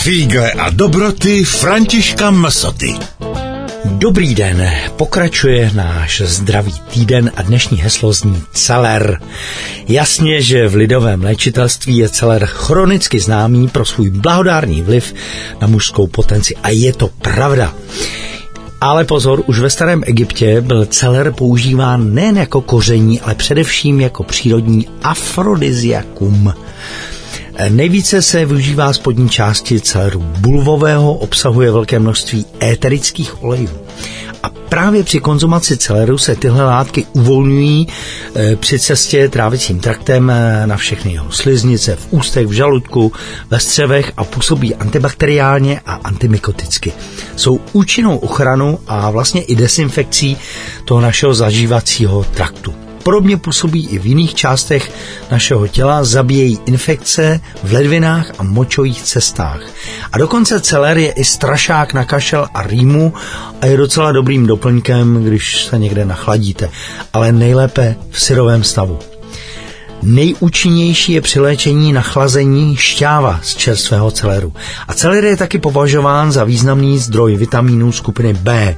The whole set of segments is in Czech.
Fígle a dobroty Františka Msoty. Dobrý den, pokračuje náš zdravý týden a dnešní heslo zní celer. Jasně, že v lidovém léčitelství je celer chronicky známý pro svůj blahodárný vliv na mužskou potenci a je to pravda. Ale pozor, už ve starém Egyptě byl celer používán nejen jako koření, ale především jako přírodní afrodiziakum. Nejvíce se využívá spodní části celeru bulvového, obsahuje velké množství éterických olejů. A právě při konzumaci celeru se tyhle látky uvolňují při cestě trávicím traktem na všechny jeho sliznice, v ústech, v žaludku, ve střevech a působí antibakteriálně a antimykoticky. Jsou účinnou ochranou a vlastně i desinfekcí toho našeho zažívacího traktu. Podobně působí i v jiných částech našeho těla, zabíjejí infekce v ledvinách a močových cestách. A dokonce celer je i strašák na kašel a rýmu a je docela dobrým doplňkem, když se někde nachladíte, ale nejlépe v syrovém stavu. Nejúčinnější je při léčení nachlazení šťáva z čerstvého celeru. A celer je taky považován za významný zdroj vitamínů skupiny B,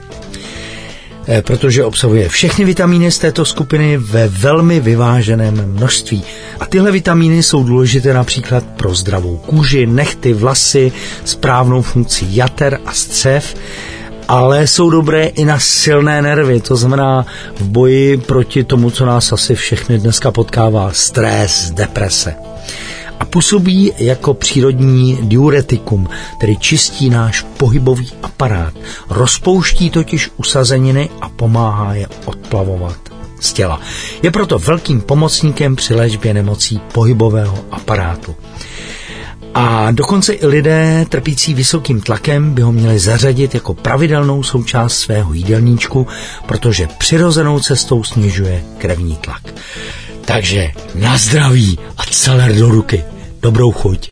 protože obsahuje všechny vitamíny z této skupiny ve velmi vyváženém množství. A tyhle vitamíny jsou důležité například pro zdravou kůži, nehty, vlasy, správnou funkci jater a střev, ale jsou dobré i na silné nervy, to znamená v boji proti tomu, co nás asi všechny dneska potkává, stres, deprese. A působí jako přírodní diuretikum, tedy čistí náš pohybový aparát. Rozpouští totiž usazeniny a pomáhá je odplavovat z těla. Je proto velkým pomocníkem při léčbě nemocí pohybového aparátu. A dokonce i lidé trpící vysokým tlakem by ho měli zařadit jako pravidelnou součást svého jídelníčku, protože přirozenou cestou snižuje krevní tlak. Takže na zdraví a celer do ruky. Dobrou chuť.